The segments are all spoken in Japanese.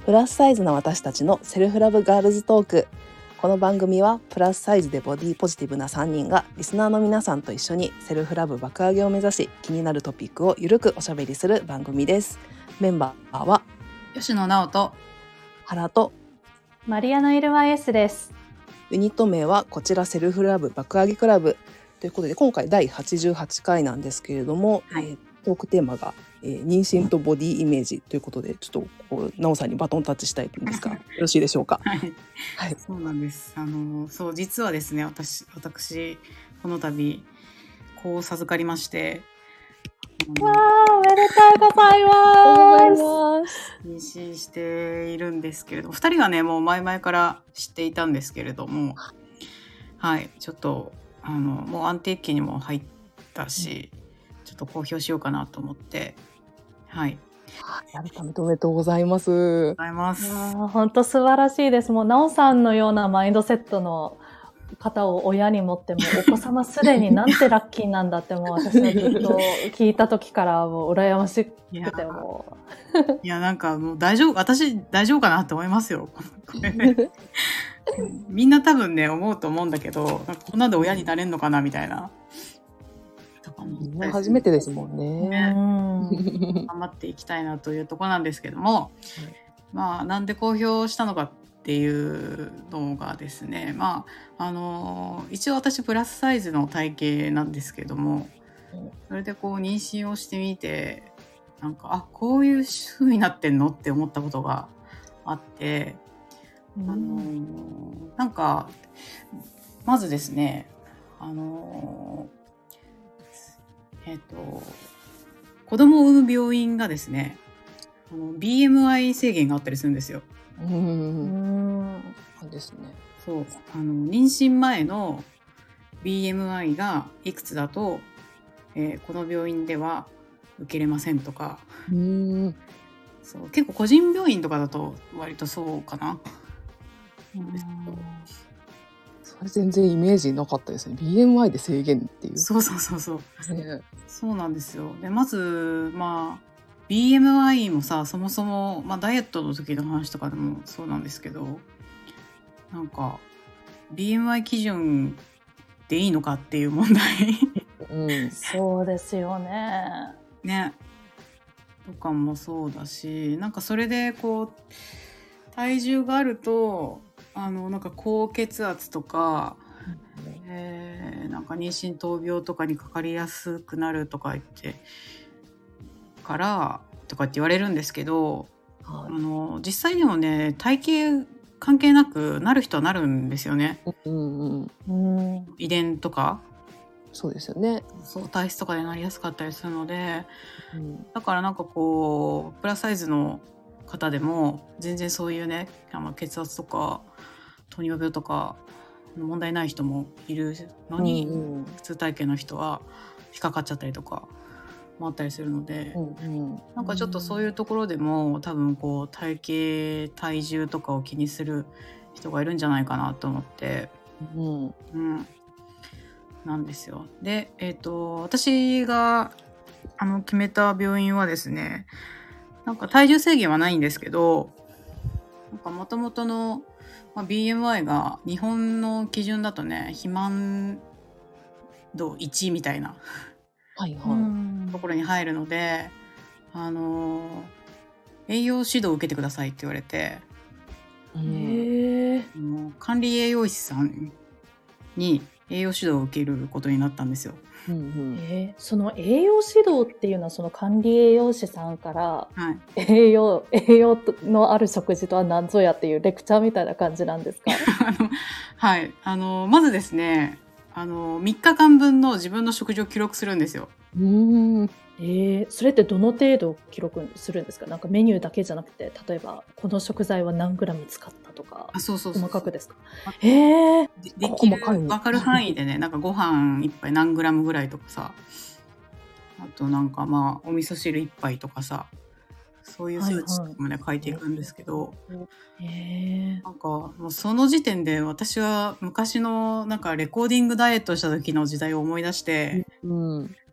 プラスサイズな私たちのセルフラブガールズトーク。この番組はプラスサイズでボディポジティブな3人がリスナーの皆さんと一緒にセルフラブ爆上げを目指し、気になるトピックをゆるくおしゃべりする番組です。メンバーは吉野直人、 原とマリアナイルワイエスです。 ユニット名はこちらセルフラブ爆上げクラブということで、今回第88回なんですけれども、トークテーマが、妊娠とボディイメージということで、ちょっとなおさんにバトンタッチしたいというんですかよろしいでしょうか。 はい、そうなんです。そう実はですね、私この度子を授かりまして、 わー、おめでとうございます。 妊娠しているんですけれども、2人はねもう前々から知っていたんですけれども、はい、ちょっともう安定期にも入ったし、ちょっと公表しようかなと思って、はい。 改めておめでとうございます。 本当素晴らしいです。もうなおさんのようなマインドセットの方を親に持っても、お子様すでになんてラッキーなんだってもう私はずっと聞いた時からもう羨ましくてもいやなんかもう私大丈夫かなって思いますよこれねみんな多分ね思うと思うんだけど、なんかこんなんで親になれんのかなみたいなとかも初めてですもんね。 頑張っていきたいなというところなんですけども、まあなんで公表したのかっていうのがですね、まあ一応私プラスサイズの体型なんですけども、それでこう妊娠をしてみて、なんかこういう風になってんのって思ったことがあって、なんかまずですね、子供を産む病院がですね、BMI 制限があったりするんですよ。 ですね。 そう、妊娠前の BMI がいくつだと、この病院では受けれませんとか、そう結構個人病院とかだと割とそうかな。 それ全然イメージなかったですね。BMI で制限っていう。 そう、そうなんですよ。でまずBMI もさ、そもそも、ダイエットの時の話とかでもそうなんですけど、なんか BMI 基準でいいのかっていう問題、 そうですよね。 ね、とかもそうだし、なんかそれでこう体重があるとなんか高血圧とか、なんか妊娠闘病とかにかかりやすくなるとか言ってからとかって言われるんですけど、実際にもね体型関係なくなる人はなるんですよね。遺伝とかそうですよね。 そう体質とかでなりやすかったりするので、だからなんかこうプラスサイズの方でも全然そういうね血圧とか糖尿病とか問題ない人もいるのに、普通体型の人は引っかかっちゃったりとかもあったりするので、なんかちょっとそういうところでも多分こう体型体重とかを気にする人がいるんじゃないかなと思って、なんですよ。で、私が決めた病院はですね、なんか体重制限はないんですけど、なんか元々の、BMI が日本の基準だとね、肥満度1みたいなところに入るので、栄養指導を受けてくださいって言われて、管理栄養士さんに栄養指導を受けることになったんですよ。 その栄養指導っていうのはその管理栄養士さんから、栄養のある食事とは何ぞやっていうレクチャーみたいな感じなんですか？ はい、まずですね、3日間分の自分の食事を記録するんですよ。 それってどの程度記録するんですか？なんかメニューだけじゃなくて、例えばこの食材は何グラム使ったとか、細かくですか？ できる分かる範囲でね、なんかご飯1杯何グラムぐらいとかさ、あとなんかお味噌汁1杯とかさ、そういう数値とかもね書いていくんですけど、なんかもうその時点で私は昔のなんかレコーディングダイエットした時の時代を思い出して、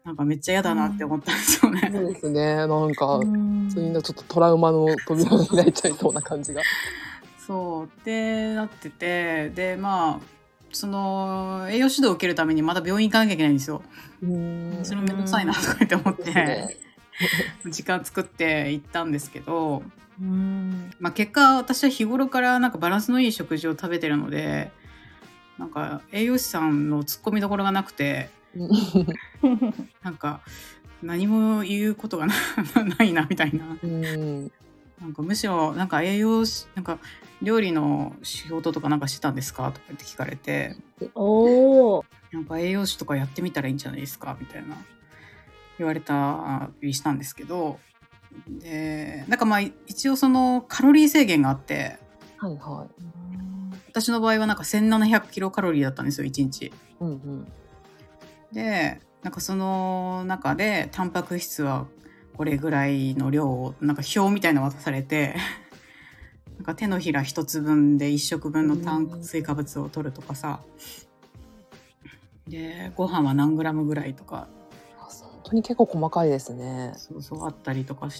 なんかめっちゃ嫌だなって思ったんですよね。 そうですね。なんか、 うんそういうのちょっとトラウマの扉に開いちゃいそうな感じが。 そうでなってて、でまあその栄養指導を受けるためにまた病院行かなきゃいけないんですよ。それもめんどくさいなとか言って思っですて、 ね。 時間作って行ったんですけど、 うんまあ、結果私は日頃からなんかバランスのいい食事を食べてるので、なんか栄養士さんのツッコミどころがなくて、なんか何も言うことがないなみたいな。 うんなんかむしろなんか栄養士なんか料理の仕事とかなんかしてたんですかとか言って聞かれて、 おーなんか栄養士とかやってみたらいいんじゃないですかみたいな言われたりしたんですけど、でなんかまあ一応そのカロリー制限があって、 はいは私の場合はなんか1700キロカロリーだったんですよ1日。 い。うんでなんかその中でタンパク質はこれぐらいの量をなんか表みたいなの渡されてなんか手のひら一つ分で1食分の炭水化物を取るとかさ、でご飯は何グラムぐらいとか、 本当に結構細かいですね。 そうそうあったりとかして、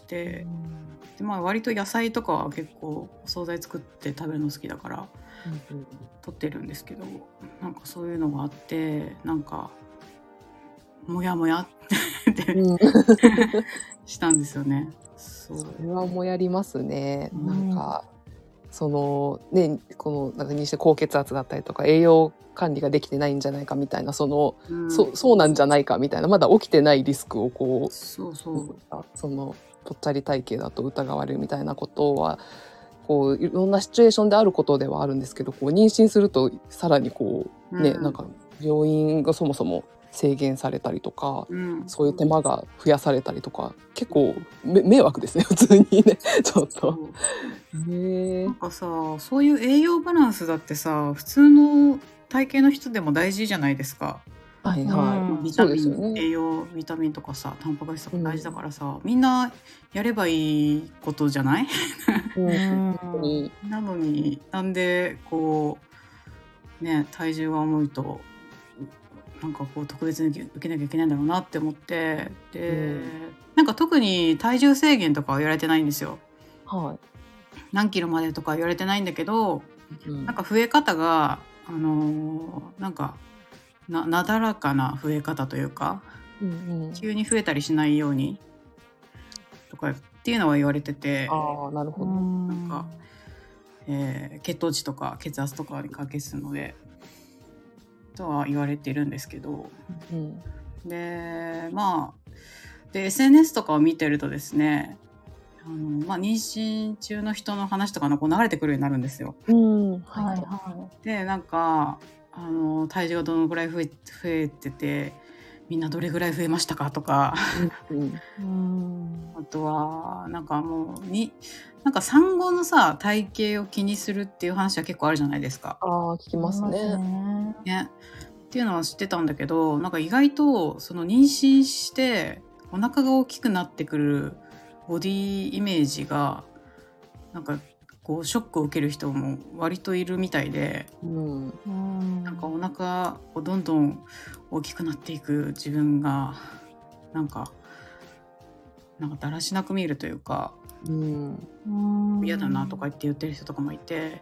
でまあ割と野菜とかは結構お惣菜作って食べるの好きだから取ってるんですけど、なんかそういうのがあってなんかモヤモヤってうんしたんですよね。そうそれはもやりますね。なんかそのねこのなんかにして高血圧だったりとか栄養管理ができてないんじゃないかみたいなそうなんじゃないかみたいなまだ起きてないリスクをこうそうそうそのぽっちゃり体型だと疑われるみたいなことはこういろんなシチュエーションであることではあるんですけど、こう妊娠するとさらにこうね、なんか病院がそもそも制限されたりとか、そういう手間が増やされたりとか結構迷惑ですね普通にねちょっと。 なんかさそういう栄養バランスだってさ普通の体型の人でも大事じゃないですか。 はいはい、 ビタミン、 そうですよね。 栄養ビタミンとかさタンパク質とか大事だからさ、みんなやればいいことじゃない本当になのになんでこうね体重が重いとなんかこう特別に受けなきゃいけないんだろうなって思って、で、なんか特に体重制限とかは言われてないんですよ。 はい。 何キロまでとか言われてないんだけど、なんか増え方がなんかなだらかな増え方というか、急に増えたりしないようにとかっていうのは言われてて、 ああなるほど。 なんか、血糖値とか血圧とかに関係するのでとは言われてるんですけど、でまあで SNS とかを見てるとですね、まあ、妊娠中の人の話とかこう流れてくるようになるんですよ。でなんか体重がどのぐらい増えててみんなどれぐらい増えましたかとかあとはなんかもうなんか産後のさ体型を気にするっていう話は結構あるじゃないですか。 聞きますね。 ねっていうのは知ってたんだけど、なんか意外とその妊娠してお腹が大きくなってくるボディイメージがなんかこうショックを受ける人も割といるみたいで、なんかお腹をどんどん大きくなっていく自分がなんかだらしなく見えるというか、嫌だなとか言ってる人とかもいて、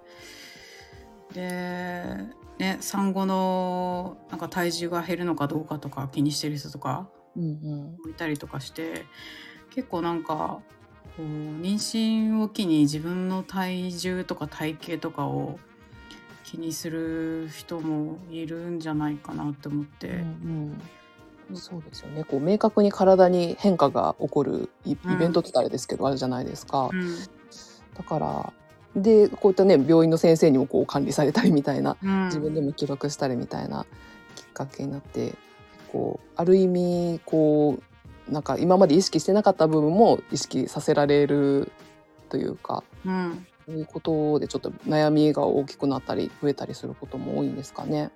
で、ね、産後のなんか体重が減るのかどうかとか気にしてる人とかいたりとかして、結構なんかこう妊娠を機に自分の体重とか体型とかを気にする人もいるんじゃないかなって思って、 そうですよね。こう明確に体に変化が起こるイベントってあれですけど、あるじゃないですか。だからでこういったね病院の先生にもこう管理されたりみたいな、自分でも記録したりみたいなきっかけになって、こうある意味こうなんか今まで意識してなかった部分も意識させられるというか、そういうことでちょっと悩みが大きくなったり増えたりすることも多いんですかね。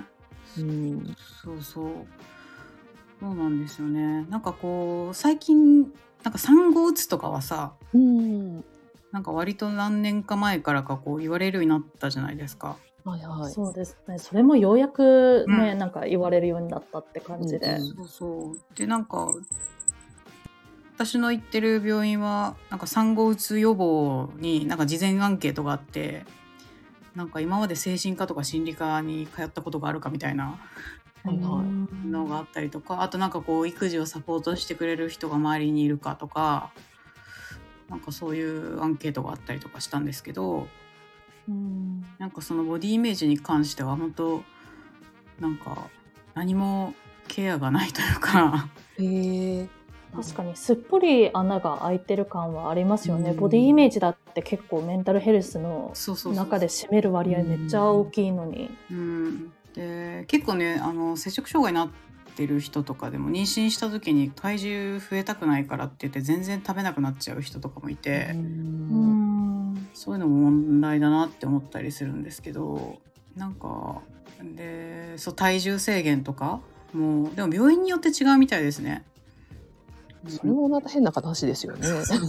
そうなんですよね。なんかこう最近なんか産後うつとかはさ、なんか割と何年か前からかこう言われるようになったじゃないですか。 はいはい。 そうですね。それもようやくね、 うんなんか言われるようになったって感じで。 うんそうそう。で、なんか、私の行ってる病院は、なんか産後うつ予防になんか事前アンケートがあって、なんか今まで精神科とか心理科に通ったことがあるかみたいなはいはいのがあったりとか、あとなんかこう育児をサポートしてくれる人が周りにいるかとか、なんかそういうアンケートがあったりとかしたんですけど、なんかそのボディイメージに関しては本当なんか何もケアがないというか、 へえ。 確かにすっぽり穴が開いてる感はありますよね。 うんボディイメージだって結構メンタルヘルスのそうそうそう中で占める割合めっちゃ大きいのに。 で結構ね摂食障害になってる人とかでも妊娠した時に体重増えたくないからって言って全然食べなくなっちゃう人とかもいて、そういうのも問題だなって思ったりするんですけど、なんかでそう体重制限とかもでも病院によって違うみたいですね。 それもまた変な話ですよね。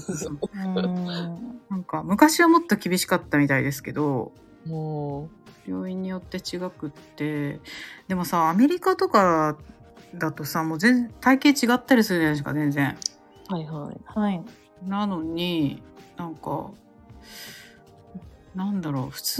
なんか昔はもっと厳しかったみたいですけど、 も病院によって違くって、でもさアメリカとかだとさもう体型違ったりするじゃないですか全然。 はいはい。 はい。 なのになんかなんだろう普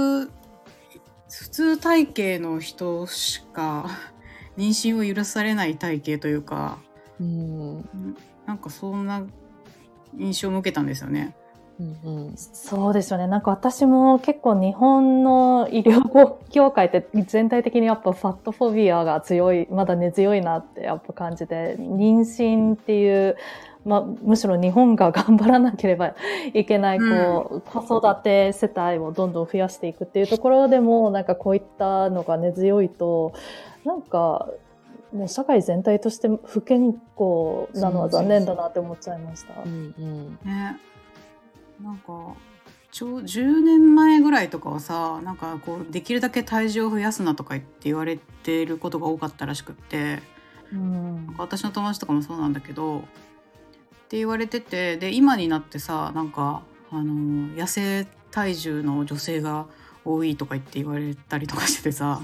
通体型の人しか妊娠を許されない体型というか、なんかそんな印象を受けたんですよね。 そうですよね。なんか私も結構日本の医療業界って全体的にやっぱファットフォビアが強い、まだ根強いなってやっぱ感じて、妊娠っていう、むしろ日本が頑張らなければいけない、子育て世帯をどんどん増やしていくっていうところでも、なんかこういったのが根強いと、なんか、もう社会全体として不健康なのは残念だなって思っちゃいました。 ね。なんか10年前ぐらいとかはさなんかこうできるだけ体重を増やすなとか言って言われてることが多かったらしくって、なんか私の友達とかもそうなんだけどって言われてて、で今になってさなんか痩せ体重の女性が多いとか言って言われたりとかしててさ、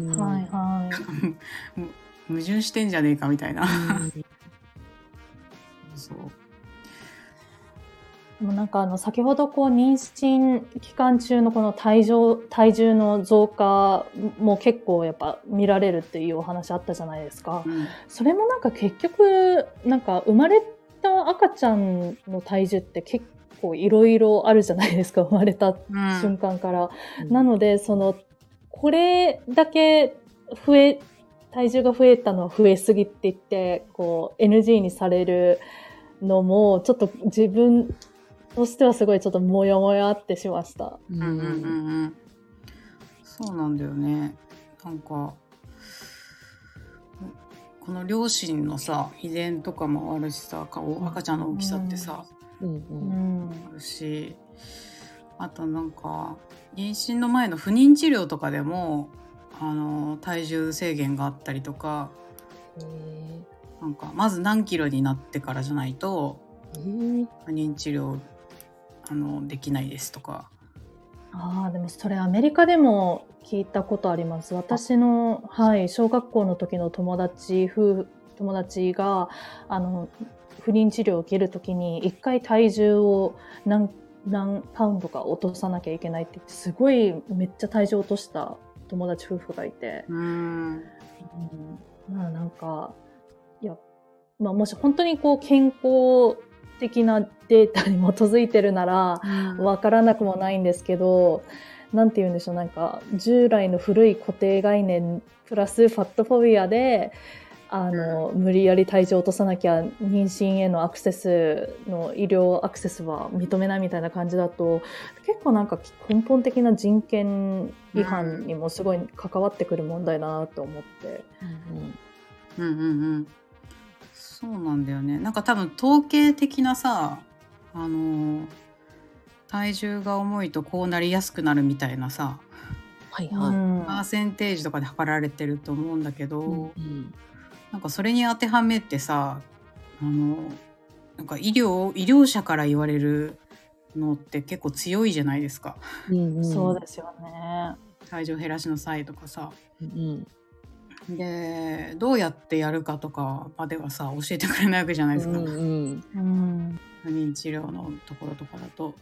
矛盾してんじゃねえかみたいな。そうもうなんか先ほどこう妊娠期間中のこの体重の増加も結構やっぱ見られるっていうお話あったじゃないですか。それもなんか結局なんか生まれた赤ちゃんの体重って結構いろいろあるじゃないですか、生まれた瞬間から。なのでこれだけ体重が増えたのは増えすぎって言ってこう NG にされるのもちょっと自分としてはすごいちょっとモヤモヤってしました。 そうなんだよね。なんかこの両親のさ遺伝とかもあるしさ赤ちゃんの大きさってさ、あるし、あとなんか妊娠の前の不妊治療とかでも体重制限があったりとか、なんかまず何キロになってからじゃないと不妊治療できないですとか。 でもそれアメリカでも聞いたことあります。私の、小学校の時の友達が不妊治療を受ける時に1回体重を何パウンドか落とさなきゃいけないって言ってすごいめっちゃ体重落とした友達夫婦がいて、なんかもし本当にこう健康的なデータに基づいてるならわからなくもないんですけど、なんて言うんでしょう、なんか従来の古い固定概念プラスファットフォビアで無理やり体重を落とさなきゃ妊娠へのアクセスの医療アクセスは認めないみたいな感じだと結構なんか根本的な人権違反にもすごい関わってくる問題だなと思って。 そうなんだよね。なんか多分統計的なさ体重が重いとこうなりやすくなるみたいなさ、パーセンテージとかで測られてると思うんだけど、なんかそれに当てはめてさなんか医療者から言われるのって結構強いじゃないですか。 そうですよね。 体重減らしの際とかさ、 うんでどうやってやるかとかまではさ教えてくれないわけじゃないですか、不妊治療のところとかだと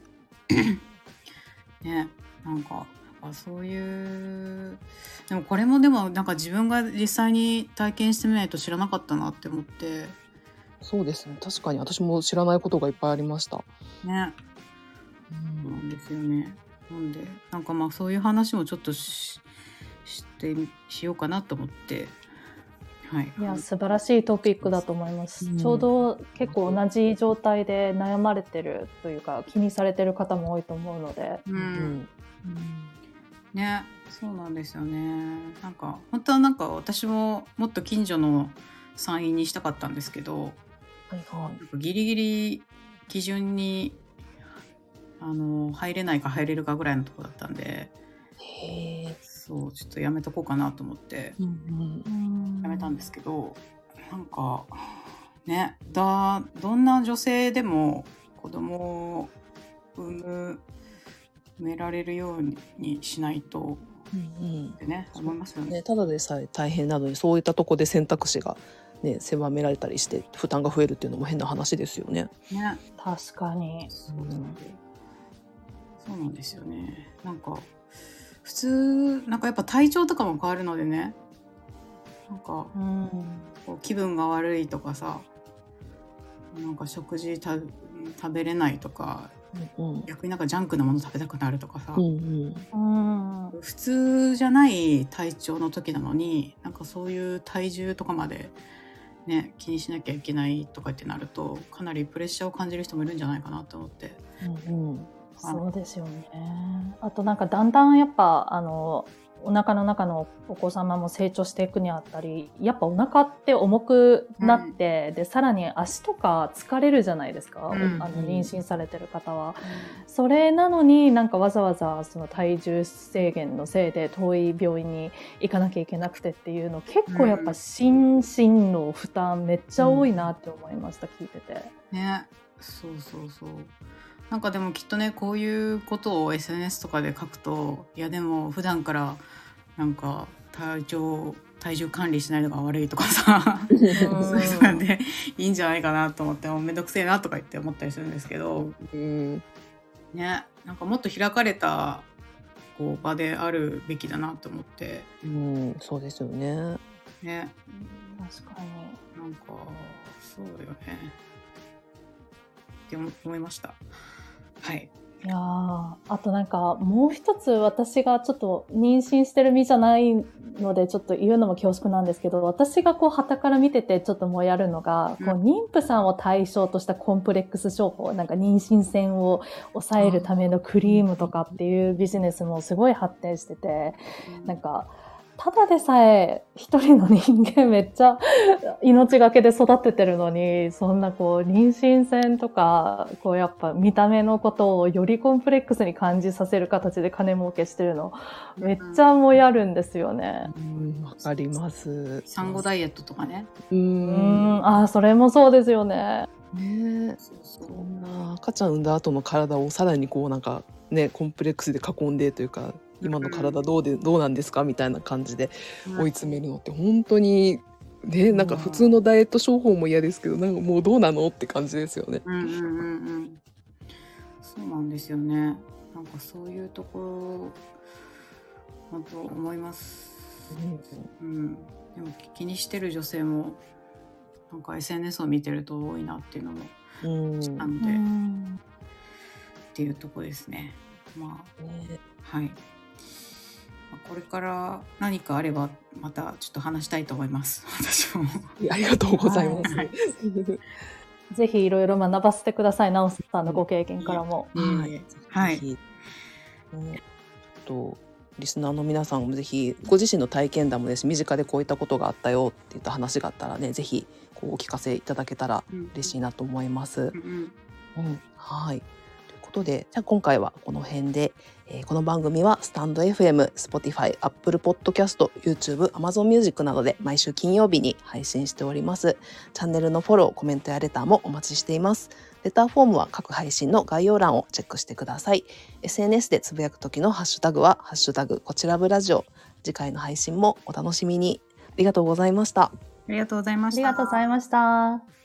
ね、なんかそういう、でもこれもでもなんか自分が実際に体験してみないと知らなかったなって思って。 そうですね、確かに私も知らないことがいっぱいありましたね。そうなんですよね。なんでなんかそういう話もちょっとしようかなと思って、はい。 いや素晴らしいトピックだと思います、ちょうど結構同じ状態で悩まれてるというか気にされてる方も多いと思うので、 ね、そうなんですよね。なんか本当はなんか私ももっと近所の産院にしたかったんですけど、なんかギリギリ基準に入れないか入れるかぐらいのとこだったんで、そうちょっとやめとこうかなと思ってやめたんですけど、なんかね、どんな女性でも子供を産められるようにしないとってね、思いますよね。 ただでさえ大変なのにそういったとこで選択肢がね狭められたりして負担が増えるっていうのも変な話ですよね。 ね、 確かに。 そうなんですよね。なんか普通なんかやっぱ体調とかも変わるのでね、なんかこう気分が悪いとかさ、なんか食事食べれないとか、逆になんかジャンクなもの食べたくなるとかさ、普通じゃない体調の時なのになんかそういう体重とかまでね気にしなきゃいけないとかってなるとかなりプレッシャーを感じる人もいるんじゃないかなと思って。 そうですよね。あとなんかだんだんやっぱお腹の中のお子様も成長していくにあたり、やっぱお腹って重くなって、でさらに足とか疲れるじゃないですか、妊娠されてる方は、それなのになんかわざわざその体重制限のせいで遠い病院に行かなきゃいけなくてっていうの結構やっぱ心身の負担めっちゃ多いなって思いました、聞いててね。そうなんかでもきっとねこういうことを SNS とかで書くと、いやでも普段からなんか体重管理しないのが悪いとかさそういうのでいいんじゃないかなと思って、めんどくせえなとか言って思ったりするんですけど、ね、なんかもっと開かれたこう場であるべきだなと思って。 そうですよね。 ね、 確かになんかそうだよねって思いました。はい。 いやあとなんかもう一つ私がちょっと妊娠してる身じゃないのでちょっと言うのも恐縮なんですけど、私がこう傍から見ててちょっともやるのが、こう妊婦さんを対象としたコンプレックス商法、なんか妊娠線を抑えるためのクリームとかっていうビジネスもすごい発展してて、なんかただでさえ一人の人間めっちゃ命がけで育ててるのに、そんなこう妊娠線とかこうやっぱ見た目のことをよりコンプレックスに感じさせる形で金儲けしてるのめっちゃもやるんですよね。 わかります。 産後ダイエットとかね。 それもそうですよね。 そんな赤ちゃん産んだ後の体をさらにこうなんかねコンプレックスで囲んでというか、今の体どうなんですかみたいな感じで追い詰めるのって本当にね、なんか普通のダイエット商法も嫌ですけど、なんかもうどうなのって感じですよね。 そうなんですよね。なんかそういうところ本当思います。でも気にしてる女性もなんか SNS を見てると多いなっていうのも知ったので、っていうところですね。はい。これから何かあればまたちょっと話したいと思います。私もありがとうございます。 ぜひいろいろ学ばせてください。なおさんのご経験からも。 はい。 リスナーの皆さんもぜひご自身の体験談もですし、身近でこういったことがあったよっていった話があったらね、ぜひこうお聞かせいただけたら嬉しいなと思います。はい。というこことで、じゃあ今回はこの辺で、この番組はスタンド FM、Spotify、Apple Podcast、YouTube、Amazon Music などで毎週金曜日に配信しております。チャンネルのフォロー、コメントやレターもお待ちしています。レターフォームは各配信の概要欄をチェックしてください。SNS でつぶやく時のハッシュタグはハッシュタグこちらぶラジオ。次回の配信もお楽しみに。ありがとうございました。 ありがとうございました。 ありがとうございました。